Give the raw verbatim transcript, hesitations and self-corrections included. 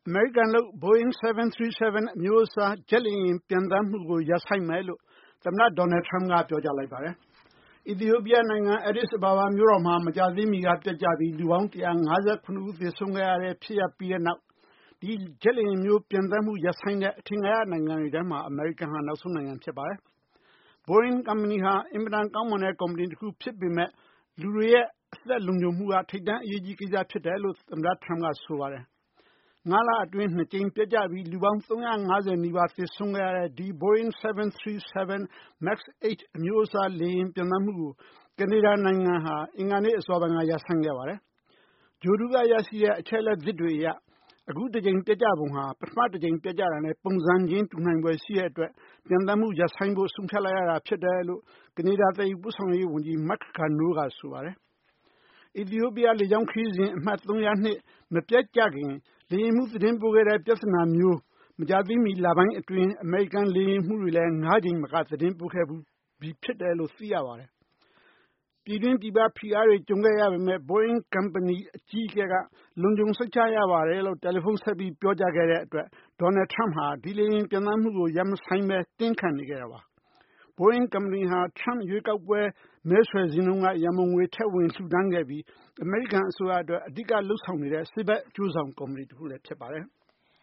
အမေရိကန်လုပ် Boeing seven thirty-seven အမျိုးအစားဂျက်လေယာဉ်ပျံသန်းမှုကိုရပ်ဆိုင်းမယ်လို့သမ္မတ Donald Trump ကပြောကြားလိုက်ပါတယ်။ အီသီယိုးပီးယားနိုင်ငံ Addis Ababa မြို့တော်မှာမကြာသေးမီကပျက်ကျပြီးလူပေါင်းone hundred fifty-sevenဦးသေဆုံးခဲ့ရတဲ့ဖြစ်ရပ်ပြီးတဲ့နောက် ဒီဂျက်လေယာဉ်မျိုးပျံသန်းမှုရပ်ဆိုင်းတဲ့အထင်ကရနိုင်ငံတွေထဲမှာအမေရိကန်ဟာနောက်ဆုံးနိုင်ငံဖြစ်ပါတယ်။ Boeing ကုမ္ပဏီဟာအင်မတန်ကောင်းမွန်တဲ့ကုမ္ပဏီတခုဖြစ်ပေမဲ့လူတွေရဲ့အသက်လုံခြုံမှုကထိပ်တန်းအရေးကြီးကိစ္စဖြစ်တယ်လို့သမ္မတ Trump ကဆိုပါတယ်။ ငါးလအတွင်းနှစ်ကြိမ်ပျက်ကျပြီးလူပေါင်းthree hundred fiftyနီးပါးသေဆုံးခဲ့ရတဲ့ဒီ Boeing seven thirty-seven MAX eightအမျိုးအစားလေယာဉ်ပျံသန်းမှုကိုကနေဒါနိုင်ငံဟာအင်္ဂါနေ့အစောပိုင်းကရပ်ဆိုင်းခဲ့ပါတယ်။ ဂြိုလ်တုကရရှိတဲ့အချက်အလက်သစ်တွေအရအခုတကြိမ်ပျက်ကျပုံဟာပထမတကြိမ်ပျက်ကျတာနဲ့ပုံစံချင်းတူနိုင်ဖွယ်ရှိတဲ့အတွက်ပျံသန်းမှုရပ်ဆိုင်းဖို့ဆုံးဖြတ်လိုက်ရတာဖြစ်တယ်လို့ကနေဒါသယ်ယူပို့ဆောင်ရေးဝန်ကြီး Mark Garneau ကဆိုပါတယ်။ အီသီယိုးပီးယားလေကြောင်းခရီးစဉ်အမှတ်three oh twoမပျက်ကျခင်လေယာဉ်မှူးသတင်းပို့ခဲ့တဲ့ပြဿနာမျိုးမကြာသေးမီလပိုင်းအတွင်းအမေရိကန်လေယာဉ်မှူးတွေလည်းငါးကြိမ်မကသတင်းပို့ခဲ့ဘူးပြီးဖြစ်တယ်လို့သိရပါတယ်။ ပြည်တွင်းပြည်ပဖိအားတွေကြုံခဲ့ရပေမဲ့ Boeing ကုမ္ပဏီအကြီးအကဲကလုံခြုံစိတ်ချရပါတယ်လို့တယ်လီဖုန်းဆက်ပြီးပြောကြားခဲ့တဲ့အတွက် Donald Trump ဟာဒီလေယာဉ်ပျံသန်းမှုကိုရပ်မဆိုင်းဘဲတင်းခံနေခဲ့တာပါ။ Boeing ကုမ္ပဏီဟာ Trump ရွေးကောက်ပွဲမဲဆွယ်စဉ်တုန်းကရန်ပုံငွေထည့်ဝင်လှူဒါန်းခဲ့ပြီးအမေရိကန်အစိုးရအတွက်အဓိကလုပ်ဆောင်နေတဲ့ဆေးဘက်အကျိုးဆောင်ကုမ္ပဏီတခုလည်းဖြစ်ပါတယ်။